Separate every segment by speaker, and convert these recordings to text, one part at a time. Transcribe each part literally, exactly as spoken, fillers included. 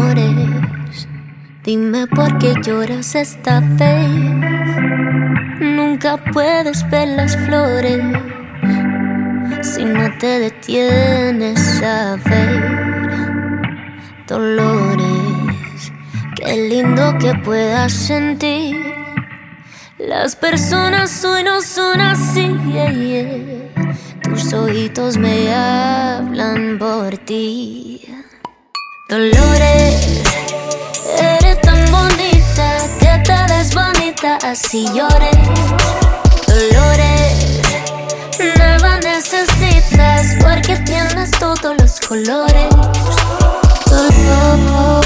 Speaker 1: Dolores, dime por qué lloras esta vez. Nunca puedes ver las flores si no te detienes a ver. Dolores, qué lindo que puedas sentir. Las personas hoy no son así, yeah, yeah. Tus ojitos me hablan por ti. Dolores, eres tan bonita que te ves bonita así llores. Dolores, nada necesitas porque tienes todos los colores. Dolores,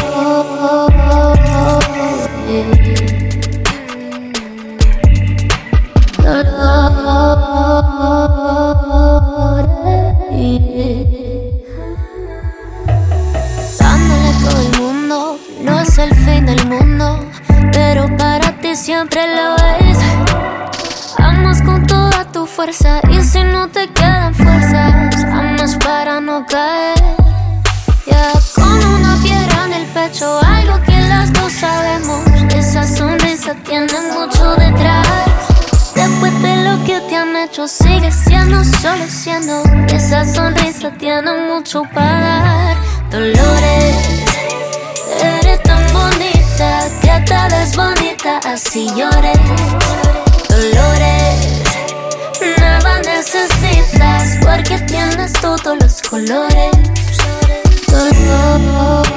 Speaker 1: dándole todo el mundo, no es el fin del mundo, pero para ti siempre lo es. Amas con toda tu fuerza y si no te quedan fuerzas, amas para no caer. Ya con una piedra en el pecho, algo que las dos sabemos. Esa sonrisa tiene mucho detrás. Después de lo que te han hecho, sigue siendo solo siendo. Esa sonrisa tiene mucho para dar. Dolores, eres tan bonita que te ves bonita así llores. Dolores, nada necesitas porque tienes todos los colores. Dolores,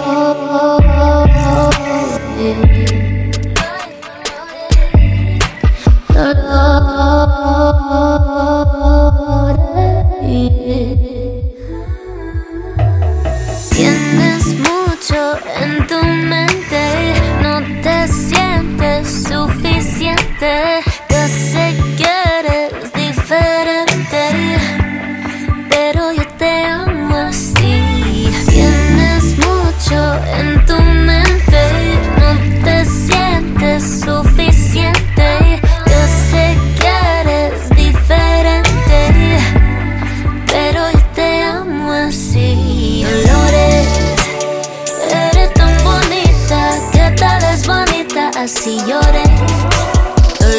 Speaker 1: tienes mucho en tu mente, no te sientes suficiente. Yo sé que eres diferente, pero yo te amo así. Tienes mucho en tu mente, no te sientes suficiente. Yo sé que eres diferente, pero yo te amo así. Dolores, eres tan bonita que te ves bonita así llores.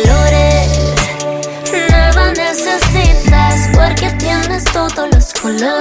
Speaker 1: Dolores, nada necesitas porque tienes todos los colores.